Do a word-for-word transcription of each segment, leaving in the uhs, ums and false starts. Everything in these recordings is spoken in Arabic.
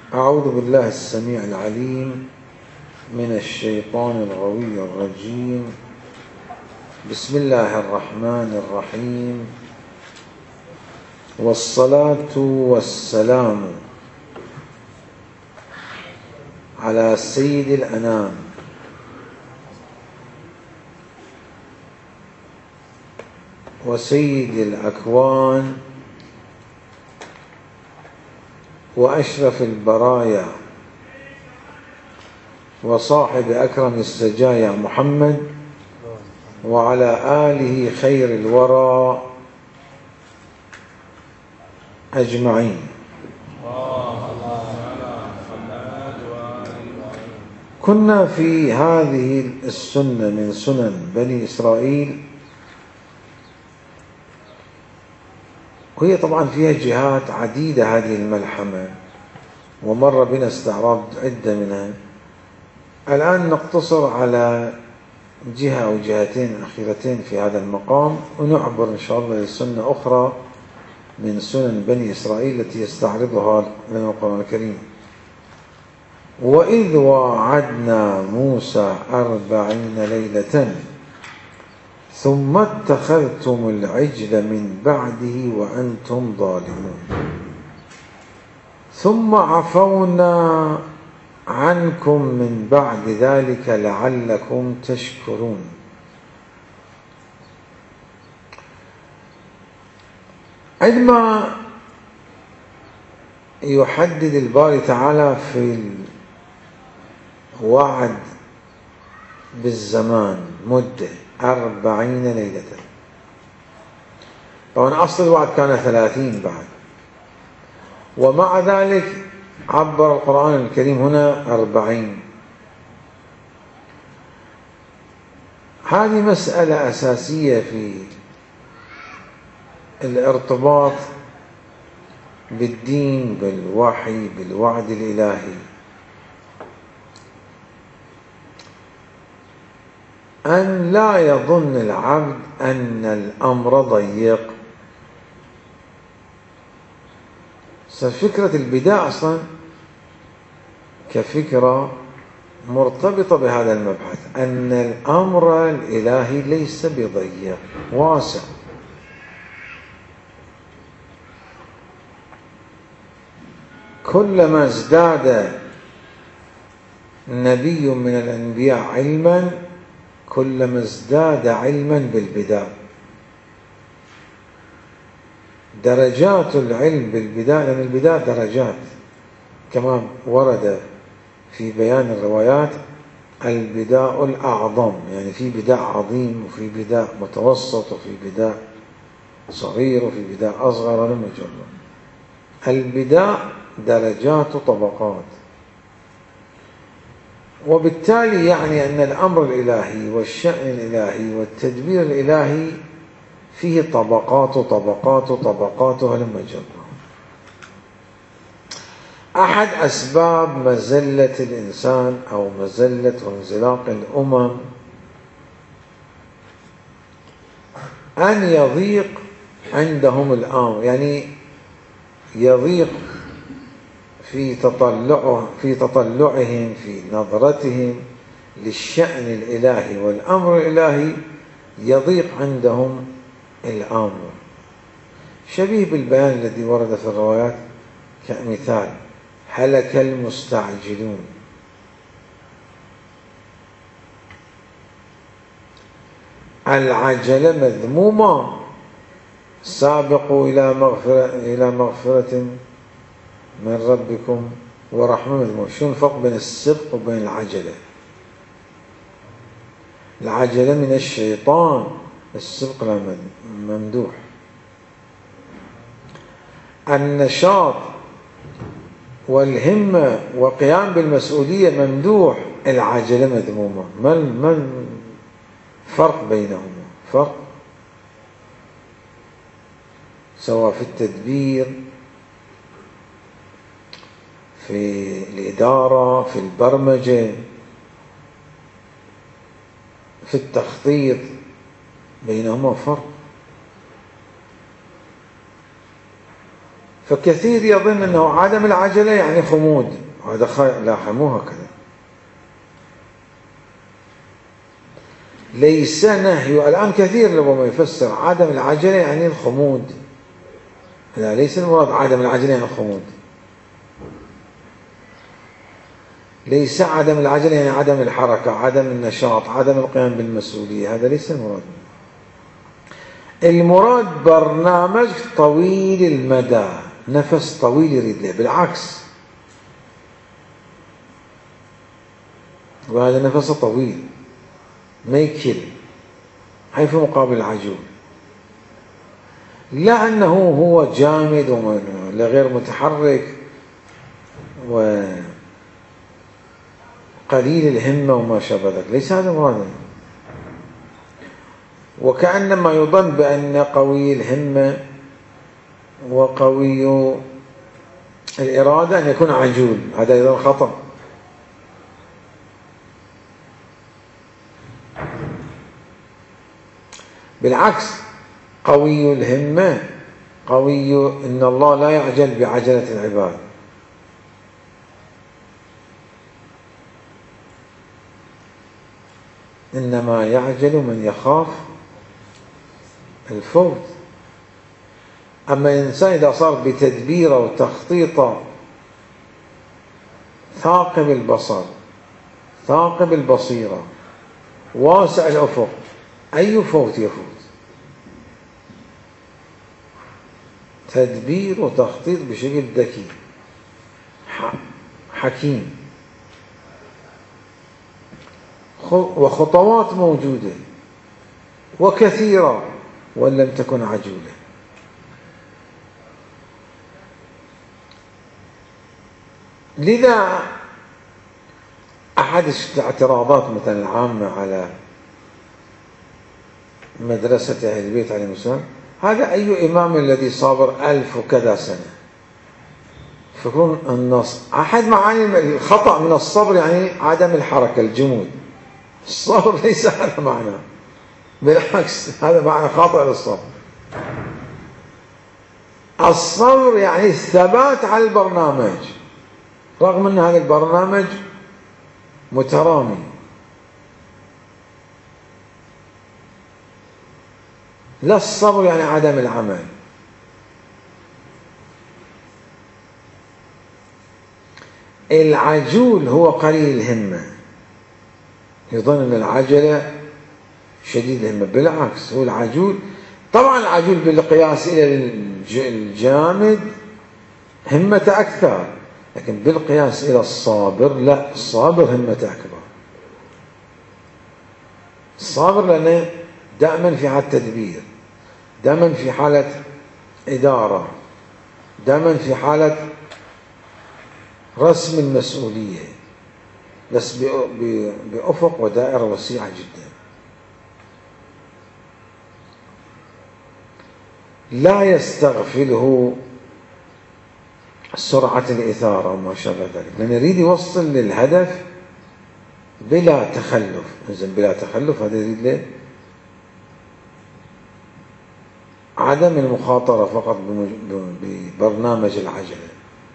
أعوذ بالله السميع العليم من الشيطان الغوي الرجيم. بسم الله الرحمن الرحيم، والصلاة والسلام على سيد الأنام وسيد الأكوان وأشرف البرايا وصاحب أكرم السجايا محمد وعلى آله خير الورى أجمعين. كنا في هذه السنة من سنن بني إسرائيل، وهي طبعا فيها جهات عديدة هذه الملحمة، ومر بنا استعراض عدة منها. الآن نقتصر على جهة أو جهتين أخيرتين في هذا المقام، ونعبر إن شاء الله لسنة أخرى من سنن بني إسرائيل التي يستعرضها لنا القرآن الكريم. وإذ وعدنا موسى أربعين ليلة ثم اتخذتم العجل من بعده وأنتم ظالمون ثم عفونا عنكم من بعد ذلك لعلكم تشكرون. عندما يحدد الباري تعالى في الوعد بالزمان مدة أربعين ليلة، طبعا أصل الوعد كان ثلاثين بعد، ومع ذلك عبر القرآن الكريم هنا أربعين. هذه مسألة أساسية في الارتباط بالدين، بالوحي، بالوعد الإلهي. أن لا يظن العبد أن الأمر ضيق. فكرة البداء أصلا كفكرة مرتبطة بهذا المبحث، أن الأمر الإلهي ليس بضيق، واسع. كلما ازداد نبي من الأنبياء علما كلما ازداد علما بالبداء. درجات العلم بالبداء، لأن البداء درجات كما ورد في بيان الروايات. البداء الأعظم، يعني في بداء عظيم وفي بداء متوسط وفي بداء صغير وفي بداء أصغر لما جرى. البداء درجات طبقات، وبالتالي يعني أن الأمر الإلهي والشأن الإلهي والتدبير الإلهي فيه طبقات طبقات طبقات هلم جرى. أحد أسباب مزلة الإنسان أو مزلة وانزلاق الأمم أن يضيق عندهم الأمر، يعني يضيق في تطلعه في تطلعهم في نظرتهم للشأن الإلهي والأمر الإلهي، يضيق عندهم الأمر. شبيه بالبيان الذي ورد في الروايات كمثال: هلك المستعجلون. العجلة مذمومة. سابقوا إلى مغفرة إلى مغفرة من ربكم ورحمة مذمومة. شو الفرق بين السبق وبين العجلة؟ العجلة من الشيطان، السبق لا ممدوح. النشاط والهمة وقيام بالمسؤولية ممدوح، العجلة مذمومة. ما ما الفرق بينهما؟ فرق سواء في التدبير، في الإدارة، في البرمجة، في التخطيط، بينهما فرق. فكثير يظن أنه عدم العجلة يعني خمود، وهذا خ... لا، مو هكذا. ليس نهي، الآن كثير لما يفسر عدم العجلة يعني الخمود، لا، ليس المراد عدم العجلة يعني الخمود. ليس عدم العجلة يعني عدم الحركة، عدم النشاط، عدم القيام بالمسؤولية، هذا ليس المراد. المراد برنامج طويل المدى، نفس طويل يريد له، بالعكس، وهذا نفسه طويل ما يكل، هاي في مقابل العجول. لا أنه هو جامد ولا غير متحرك وقليل الهمة وما شابه ذلك، ليس هذا مراده. وكأنما يظن بأن قوي الهمة وقوي الإرادة أن يكون عجول، هذا أيضا خطأ. بالعكس، قوي الهمة قوي، إن الله لا يعجل بعجلة العباد، إنما يعجل من يخاف الفوت. أما الإنسان إذا صار بتدبيره وتخطيطه ثاقب البصر ثاقب البصيرة واسع الأفق، أي فوت يفوت؟ تدبير وتخطيط بشكل ذكي حكيم، وخطوات موجودة وكثيرة وإن لم تكن عجولة. لذا أحد الاعتراضات مثلا العامة على مدرسة أهل البيت عليهم السلام، هذا أي إمام الذي صابر ألف وكذا سنة؟ فكرون النص أحد معاني الخطأ من الصبر يعني عدم الحركة، الجمود. الصبر ليس هذا معناه، بالعكس هذا معنى خاطئ للصبر. الصبر يعني الثبات على البرنامج رغم أن هذا البرنامج مترامي. لا، الصبر يعني عدم العمل. العجول هو قليل الهمة، يظن أن العجلة شديد الهمة، بالعكس هو العجول. طبعا العجول بالقياس إلى الجامد همته أكثر، لكن بالقياس إلى الصابر لا، الصابر همته أكبر. الصابر لأنه دائما في حالة تدبير، دائما في حالة إدارة، دائما في حالة رسم المسؤولية، بس بأفق ودائرة وسيعة جدا. لا يستغفله سرعة الإثارة وما شابه ذلك، لأن يريد يوصل للهدف بلا تخلف. إذن بلا تخلف هذا يريد له عدم المخاطرة فقط ببرنامج العجلة.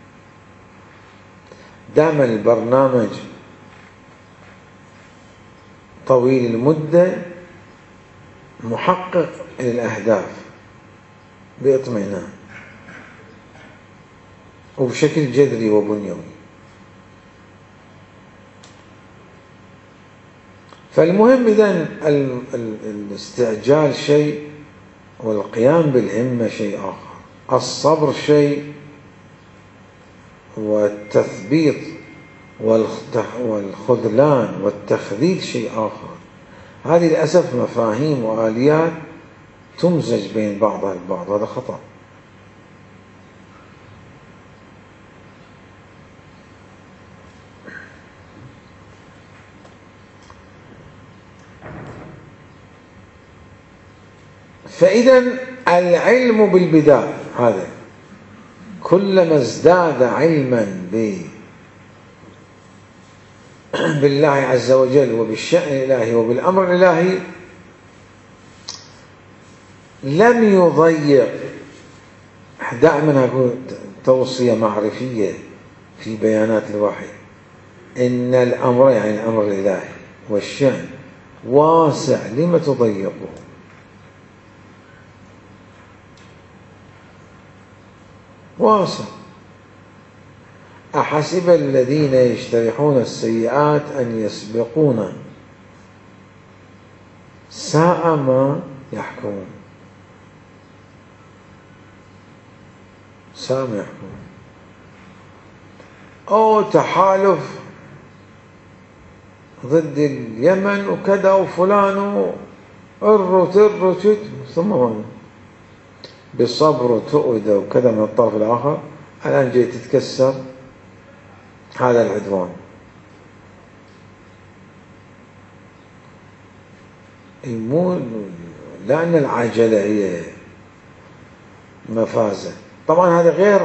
دام البرنامج طويل المدة محقق للأهداف باطمئنان وبشكل جذري وبنيوي. فالمهم إذن الاستعجال شيء والقيام بالهمة شيء آخر، الصبر شيء والتثبيط والخذلان والتخذيل شيء آخر. هذه للأسف مفاهيم وآليات تمزج بين بعضها البعض، هذا خطأ. فإذا العلم بالبداية هذا كلما ازداد علما بالله عز وجل وبالشأن الإلهي وبالأمر الإلهي لم يضيق. دائما أقول توصية معرفية في بيانات الوحي، إن الأمر يعني الأمر الإلهي والشأن واسع لم تضيقه. واسع. أحسب الذين يجترحون السيئات أن يسبقونا ساء ما يحكمون. ساء ما يحكمون. أو تحالف ضد اليمن وكذا وفلان وعر وتر وشت، ثم هون بالصبر وتؤذى وكذا من الطرف الآخر، الآن جاي تتكسر هذا العدوان. مو لأن العجلة هي مفازة. طبعا هذا غير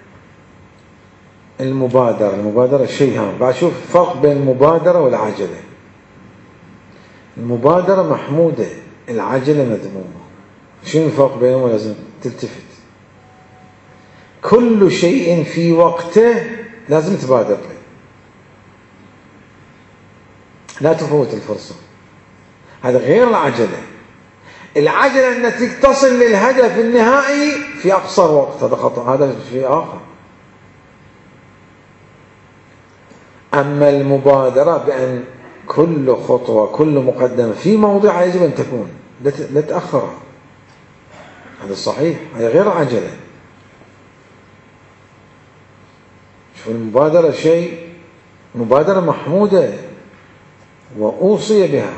المبادرة. المبادرة شيء هام. بعد شوف فرق بين المبادرة والعجلة. المبادرة محمودة، العجلة مذمومة. شنو الفرق بينهم؟ لازم تلتفت. كل شيء في وقته لازم تبادر له، لا تفوت الفرصة. هذا غير العجلة. العجلة أنك تصل للهدف النهائي في أقصر وقت، هذا خطأ، هذا شيء آخر. أما المبادرة بأن كل خطوة كل مقدمة في موضعها يجب أن تكون، لا تأخرها، هذا صحيح. هذا غير عجلة. شوف المبادرة شيء، مبادرة محمودة وأوصي بها،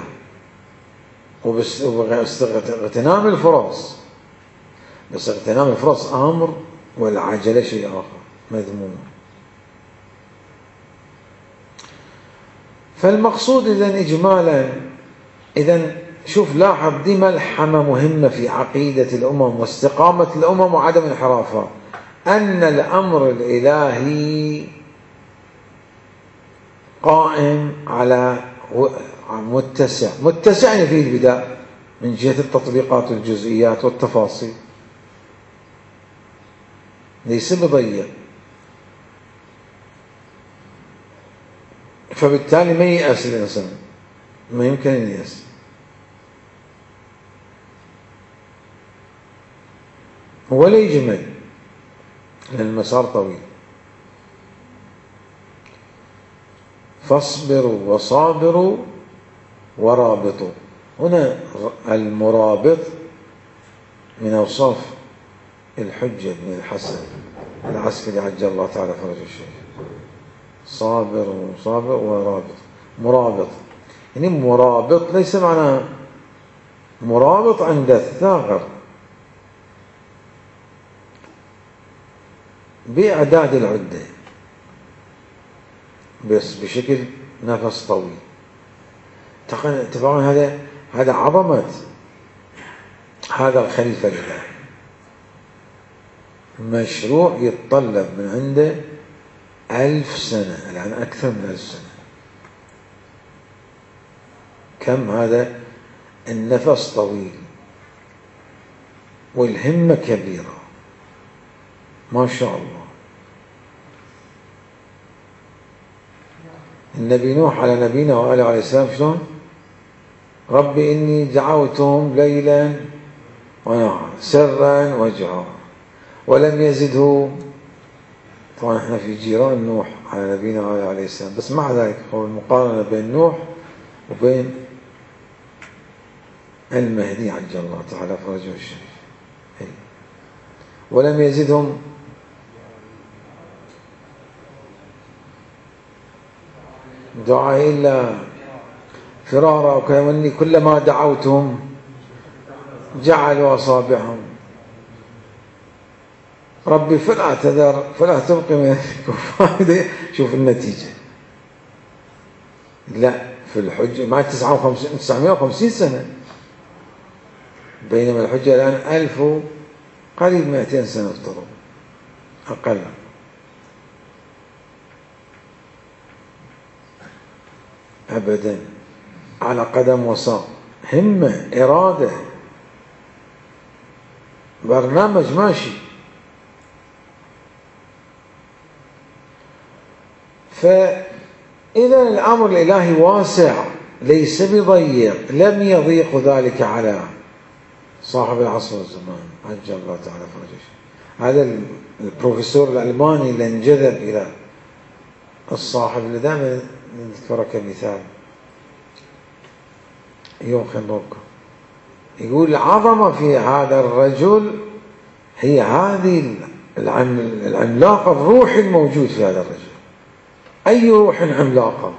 واغتنام الفرص. بس اغتنام الفرص أمر، والعجلة شيء آخر مذموم. فالمقصود إذن إجمالا، إذن شوف لاحظ دي ملحمة مهمة في عقيدة الأمم واستقامة الأمم وعدم انحرافها، أن الأمر الإلهي قائم على متسع. متسع فيه البداء من جهة التطبيقات والجزئيات والتفاصيل، ليس بضيق. فبالتالي ما ييأس الإنسان، ما يمكن أن ييأس. ولا يجمل، لأن المسار طويل. فاصبروا وصابروا ورابطوا. هنا المرابط من أوصاف الحجة بن الحسن العسكري عجل الله تعالى فرجه الشريف. صابر وصابر ورابط. مرابط يعني مرابط ليس معناه مرابط عند الثغر بإعداد العدة، بس بشكل نفس طويل. طبعا هذا هذا عظمة هذا الخليفة الإلهي. مشروع يتطلب من عنده ألف سنة، الآن أكثر من ألف سنة. كم هذا النفس طويل والهمة كبيرة، ما شاء الله. النبي نوح على نبينا وآله عليه السلام شلون؟ ربي إني دعوتهم ليلا ونهارا سرا وجهرا ولم يزده. طبعا احنا في جيران نوح على نبينا وآله عليه السلام، بس مع ذلك هو المقارنة بين نوح وبين المهدي عجل الله تعالى فرجه الشريف. ولم يزدهم دعائي إلا فرارا، وكأني كلما دعوتهم جعلوا أصابعهم ربي فلا تذر فلا تبقي من الكفار. شوف النتيجة. لا في الحجة مع تسعمائة وخمسين سنة، بينما الحجة الآن ألف قريب مئتين سنة افترض أقل. أبدا، على قدم وساق، همة، إرادة، برنامج ماشي. فإذا الأمر الإلهي واسع ليس بضيق، لم يضيق ذلك على صاحب العصر والزمان عجل الله تعالى فرجه. هذا البروفيسور الألماني اللي انجذب إلى الصاحب اللي دائما نذكره كمثال، يوخن روكو، يقول العظمة في هذا الرجل هي هذه العملاقة، الروح الموجود في هذا الرجل. أي روح عملاقة؟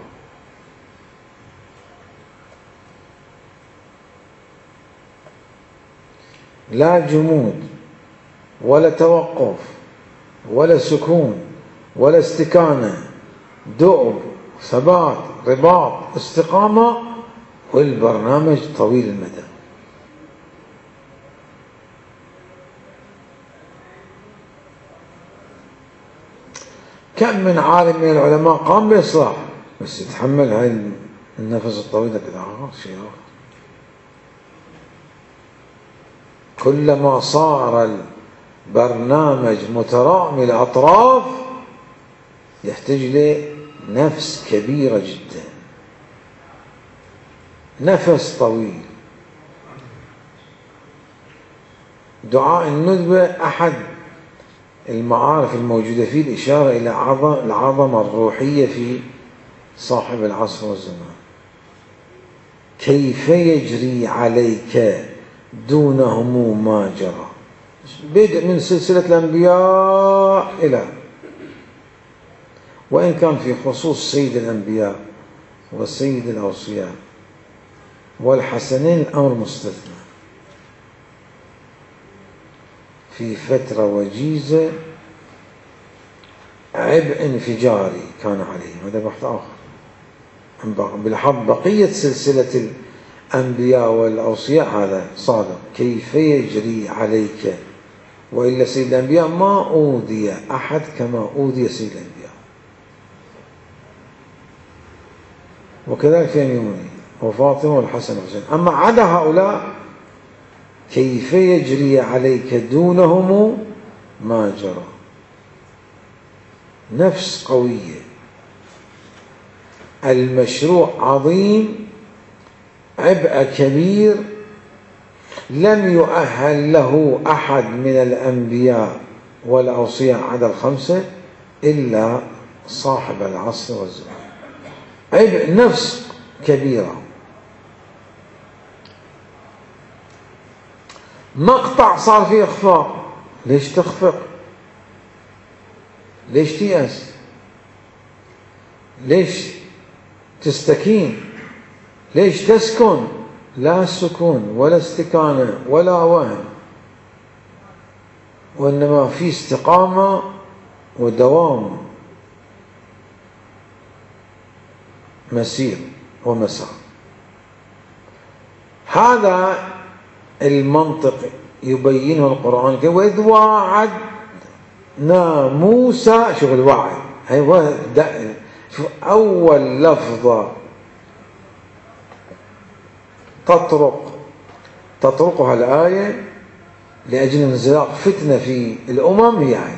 لا جمود ولا توقف ولا سكون ولا استكانة، دؤب، ثبات، رباط، استقامة، والبرنامج طويل المدى. كم من عالم من العلماء قام بإصلاح بس يتحمل هاي النفس الطويل كذا آه شيء آخر. كلما صار البرنامج مترامي الأطراف يحتاج لنفس كبيرة جدا، نفس طويل. دعاء الندبة أحد المعارف الموجودة فيه الإشارة إلى العظمة الروحية في صاحب العصر والزمان. كيف يجري عليك دونهم ما جرى، بدء من سلسلة الأنبياء إلى، وإن كان في خصوص سيد الأنبياء وسيد الأوصياء والحسنين الأمر مستثنى. في فترة وجيزة عبء انفجاري كان عليه، هذا بحث آخر. بلحظ بقية سلسلة الأنبياء والأوصياء هذا صادق. كيف يجري عليك، وإلا سيد الأنبياء ما أوذي أحد كما أوذي سيد الأنبياء، وكذلك في يمينه وفاطمة والحسن والحسين. أما عدا هؤلاء كيف يجري عليك دونهم ما جرى. نفس قوية، المشروع عظيم، عبء كبير، لم يؤهل له أحد من الأنبياء والأوصياء عدا الخمسة إلا صاحب العصر والزمان. عبء نفس كبيرة. مقطع صار فيه إخفاق، ليش تخفق؟ ليش تيأس؟ ليش تستكين؟ ليش تسكن؟ لا سكون ولا استكانة ولا وهن، وإنما في استقامة ودوام، مسير ومسار. هذا المنطق يبينه القرآن. وإذ وعدنا موسى، شوف الوعد، شوف أول لفظة تطرق تطرقها الآية لأجل انزلاق فتنة في الأمم، يعني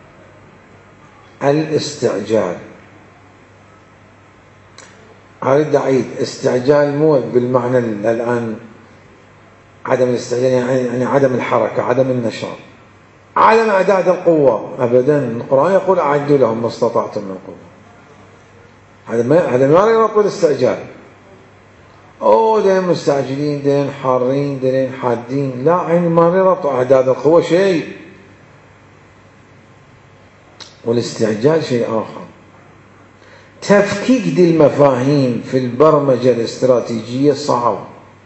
الاستعجال. أريد أعيد، استعجال مو بالمعنى الآن عدم الاستعجال يعني عدم الحركة، عدم النشاط، عدم إعداد القوة، أبدا. القرآن يقول أعدوا لهم ما استطعتم من قوة. هذا ما هذا ما يربط الاستعجال. أوه دين مستعجلين، دين حارين، دين حادين، لا، عين ما يربط إعداد القوة شيء، والاستعجال شيء آخر. تفكيك دي المفاهيم في البرمجة الاستراتيجية صعب،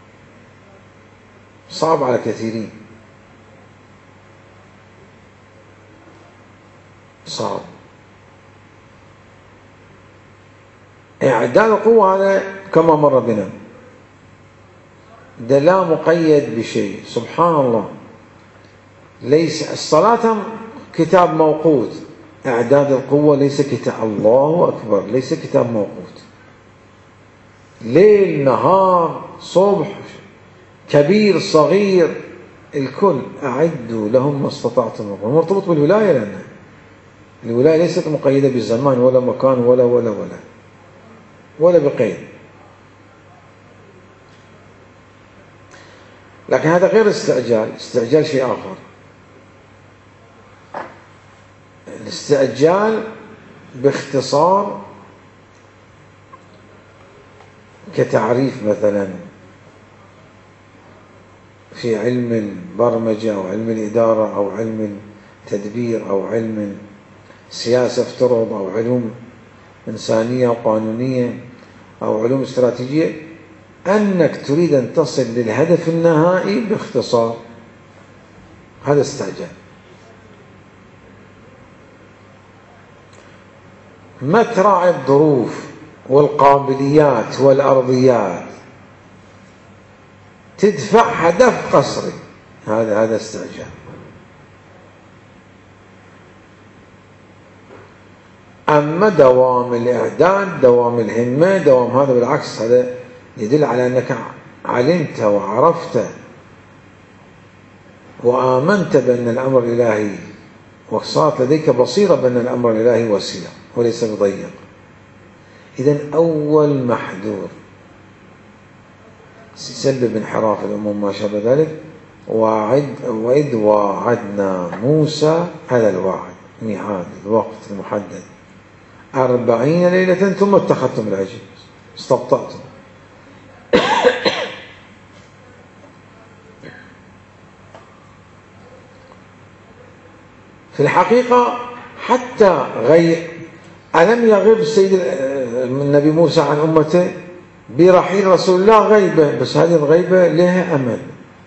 صعب على كثيرين، صعب. إعداد القوة هذا كما مر بنا ده لا مقيد بشيء، سبحان الله. ليس الصلاة كتاب موقوت، إعداد القوة ليس كتاب، الله أكبر، ليس كتاب موقوت. ليل نهار صبح كبير صغير الكل أعدوا لهم ما استطعتم، مرتبط بالولاية، لأنه الولاية ليست مقيدة بزمان ولا مكان ولا ولا ولا ولا بقيد. لكن هذا غير استعجال. استعجال شيء آخر. الاستعجال باختصار كتعريف مثلا في علم البرمجة أو علم الإدارة أو علم التدبير أو علم السياسة افترض، أو علوم إنسانية وقانونية أو علوم استراتيجية، أنك تريد أن تصل للهدف النهائي باختصار. هذا استعجال. ما تراعي الظروف والقابليات والأرضيات تدفع هدف قصري، هذا هذا استعجال. أما دوام الإعداد، دوام الهمة، دوام هذا بالعكس، هذا يدل على أنك علمت وعرفت وآمنت بأن الأمر الإلهي، وصارت لديك بصيرة بأن الأمر الإلهي وسيلة وليس بضيق. إذن أول محذور يسبب انحراف الأمور ما شابه ذلك. وعد وإذ واعدنا موسى، هذا الوعد، ميعاد، الوقت المحدد، أربعين ليلة ثم اتخذتم العجل، استبطأتم. في الحقيقة حتى غير ألم يغب سيد النبي موسى عن أمته برحيل رسول الله غيبة، بس هذه الغيبة لها أمد.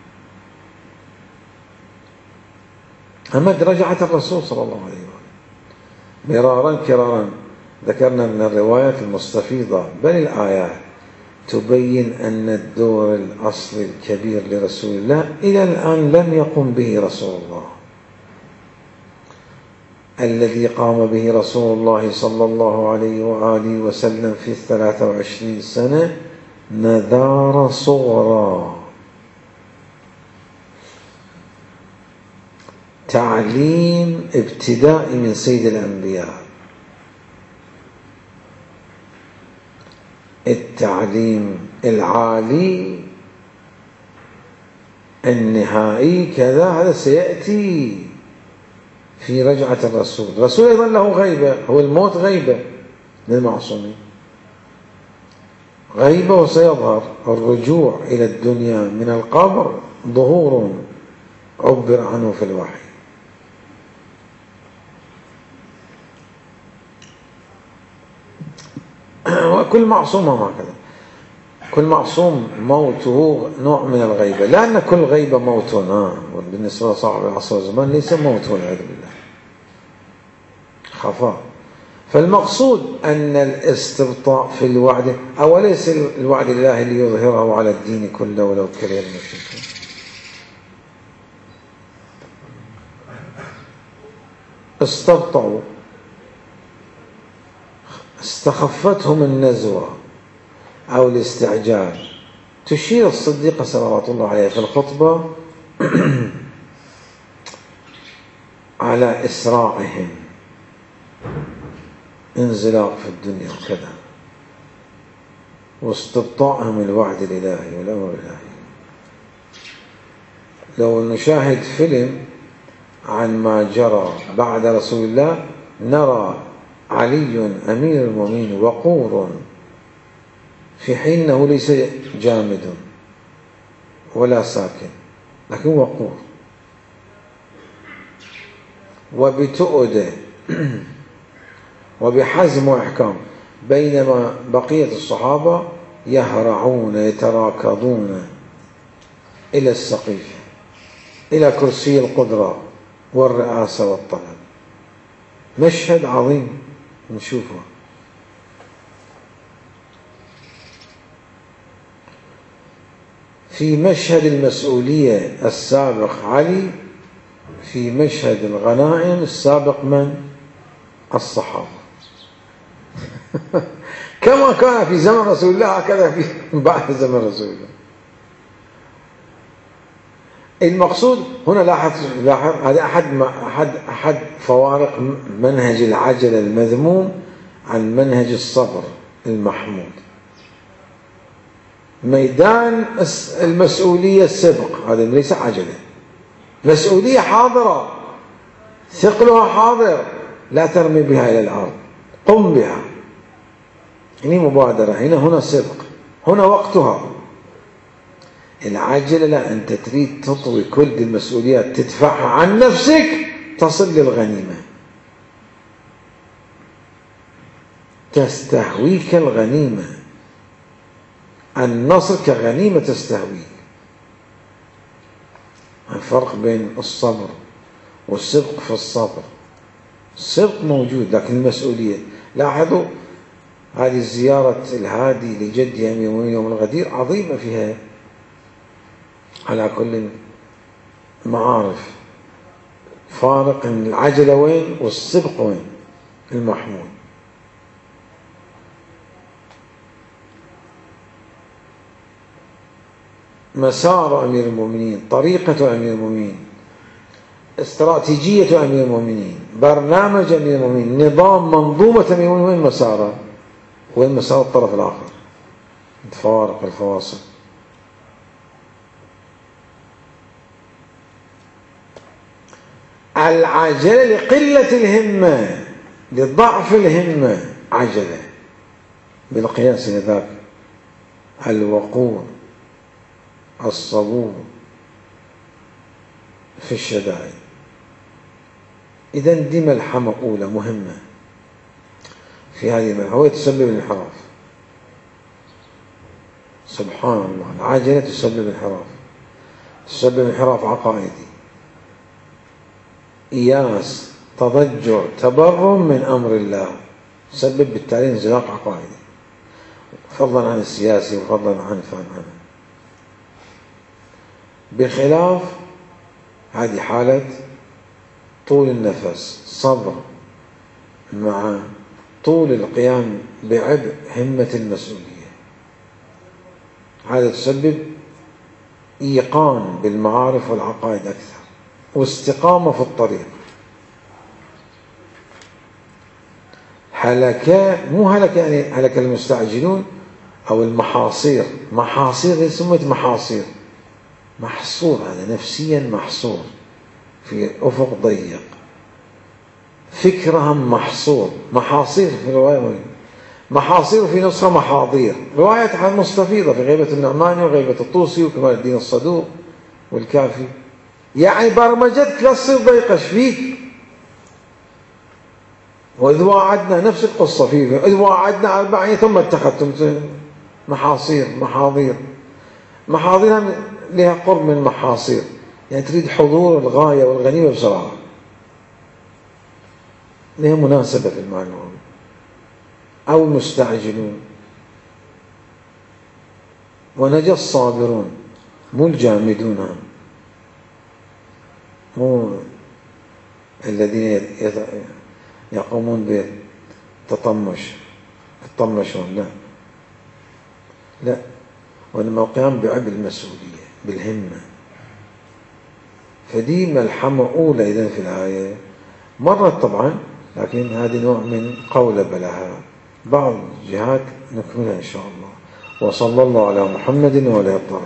أمد رجعت الرسول صلى الله عليه وسلم مرارا كرارا. ذكرنا من الروايات المستفيضة بل الآيات تبين أن الدور الأصلي الكبير لرسول الله إلى الآن لم يقم به رسول الله. الذي قام به رسول الله صلى الله عليه وآله وسلم في الثلاثة وعشرين سنة نذار صغرى، تعليم ابتدائي من سيد الأنبياء، التعليم العالي النهائي كذا، هذا سيأتي في رجعة الرسول. الرسول أيضا له غيبة، هو الموت غيبة للمعصومين، غيبة وسيظهر. الرجوع إلى الدنيا من القبر ظهور عبر عنه في الوحي. وكل معصوم هكذا، كل معصوم موته نوع من الغيبة، لأن كل غيبة موت. بالنسبة لصاحب العصر والزمان ليس موت والعياذ بالله، خفاء. فالمقصود أن الاستبطاء في الوعد، أو ليس الوعد الإلهي ليظهره على الدين كله ولو كره المشركون. استبطأوا، استخفتهم النزوة أو الاستعجال. تشير الصديقة صلوات الله عليها في الخطبة على إسراعهم، انزلاق في الدنيا وكذا، واستبطاءهم الوعد الإلهي والأمر الإلهي. لو نشاهد فيلم عن ما جرى بعد رسول الله نرى علي أمير المؤمنين وقور، في حين أنه ليس جامد ولا ساكن، لكن وقور وبتؤدة وبحزم وإحكام، بينما بقية الصحابة يهرعون يتراكضون إلى السقيفة، إلى كرسي القدرة والرئاسة والطلب. مشهد عظيم نشوفه. في مشهد المسؤولية السابق علي، في مشهد الغنائم السابق من؟ الصحابة. كما كان في زمن رسول الله هكذا في بعد زمن رسول الله. المقصود هنا لاحظ لاحظ هذا أحد أحد أحد فوارق منهج العجلة المذموم عن منهج الصبر المحمود. ميدان المسؤولية السبق، هذا ليس عجلة، مسؤولية حاضرة، ثقلها حاضر، لا ترمي بها إلى الأرض، قم بها. هنا مبادرة، هنا هنا سبق، هنا وقتها. العجلة لا، أنت تريد تطوي كل المسؤوليات تدفعها عن نفسك تصل للغنيمة، تستهويك الغنيمة، النصر كغنيمة تستهويك. الفرق بين الصبر والسبق في الصبر، السبق موجود لكن المسؤولية. لاحظوا هذه زيارة الهادي لجدي أمير المؤمنين يوم الغدير عظيمة، فيها على كل معارف، فارق العجلة وين والسبق وين المحمود. مسار أمير المؤمنين، طريقة أمير المؤمنين، استراتيجية أمير المؤمنين، برنامج أمير المؤمنين، نظام منظومة أمير المؤمنين، وين مساره؟ وين مسار الطرف الآخر؟ الفوارق الفواصل. العجلة لقلة الهمة، لضعف الهمة عجلة، بالقياس لذاك الوقور الصبور في الشدائد. إذن دي ملحمة أولى مهمة في هذه الملحمة، هو تسبب الانحراف. سبحان الله، العجلة تسبب الانحراف، تسبب انحراف عقائدي، إياس، تضجر، تبرم من أمر الله، تسبب بالتالي انزلاق عقائدي، فضلا عن السياسي وفضلا عن فهم عنه. بخلاف هذه حالة طول النفس، صبر مع طول القيام بعبء همة المسؤولية، هذا تسبب إيقان بالمعارف والعقائد أكثر، واستقامة في الطريق. هلك، مو هلك يعني هلك المستعجلون أو المحاصير، محاصير سمت محاصير، محصور، هذا نفسيا محصور في أفق ضيق، فكرهم محصور. محاصير في رواية، محاصير في نسخة محاضير، رواية مستفيضة في غيبة النعماني وغيبة الطوسي وكمال الدين الصدوق والكافي، يعني برمجتك لا تصير ضيقة فيك. وإذ واعدنا، نفس القصة فيه، إذ واعدنا أربعين ثم اتخذتم محاصير، محاضير. محاضير لها قرب من المحاصير، يعني تريد حضور الغاية والغنيمة بسرعة، لها مناسبة في المعنى. أو المستعجلون، ونجى الصابرون، مو الجامدون، مو الذين يقومون بالتطمش، يطمشون، لا لا، وإنما القيام بعبء المسؤولية بالهمة. فدي ملحمة أولى إذن في الآية، مرت طبعا، لكن هذه نوع من قولب لها، بعض الجهات نكملها إن شاء الله. وصلى الله على محمد وعلى آله الطاهرين.